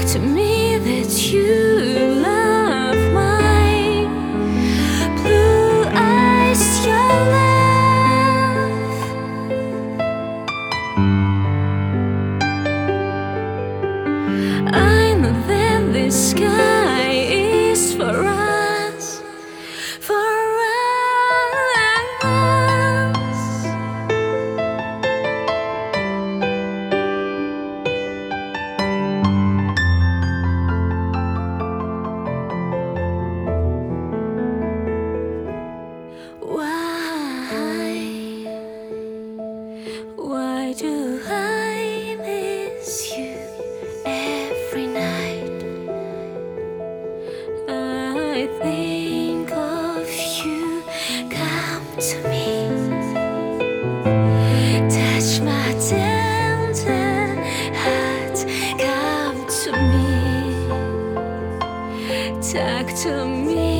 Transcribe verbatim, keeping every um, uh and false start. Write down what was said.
to me that you love my blue eyes, your love. I know that this sky is for us, for us. Why, why do I miss you every night? I think of you, come to me, touch my tender heart, come to me, talk to me.